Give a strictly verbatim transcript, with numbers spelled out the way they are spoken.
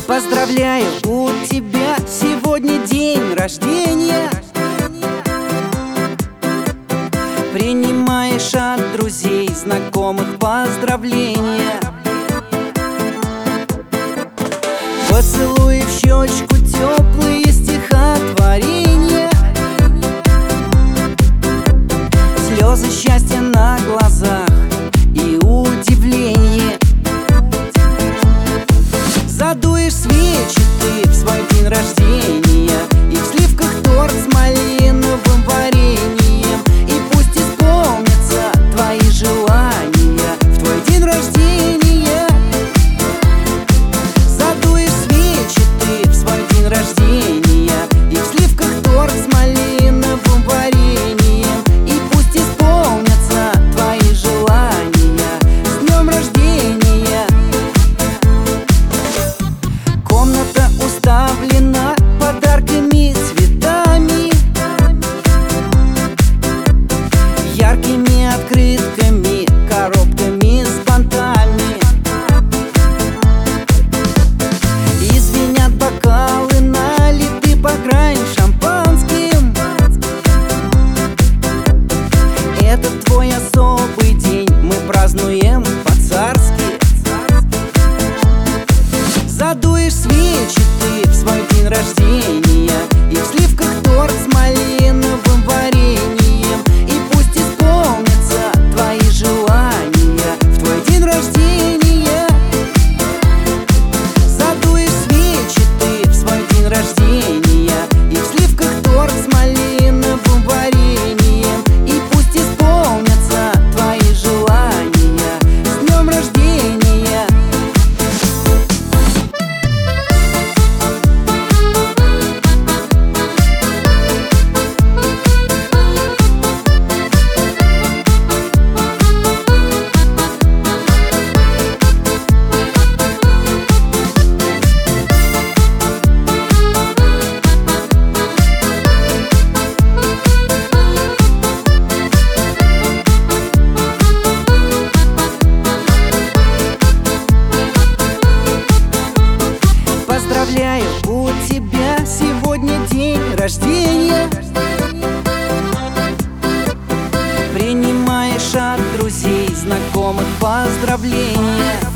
Поздравляю, у тебя сегодня день рождения. Принимаешь от друзей, знакомых поздравления. Поцелуй в щечку, теплые стихотворения, слезы счастья на глазах и удивление. Задуешь свечи ты в свой день рождения, и в сливках торт с малиновым вареньем. И пусть исполнятся твои желания в твой день рождения. Задуешь свечи ты в свой день рождения, и в сливках торт с малиновым вареньем. И пусть исполнятся твои желания. С днем рождения! Комната уставлена подарками, цветами, яркими открытками, коробками с бантами. И звенят бокалы, налиты по грани шампанским. Это твой особый день, мы празднуем по-царски. Задуешь свечи ты в свой день рождения, и в сливках торт с малиновым вареньем. И пусть исполнятся твои желания в твой день рождения. Задуешь свечи ты в свой день рождения, и в сливках торт с малиновым вареньем. И пусть исполнятся твои желания. С днем рождения! Поздравляю, у тебя сегодня день рождения. Принимаешь от друзей, знакомых поздравления.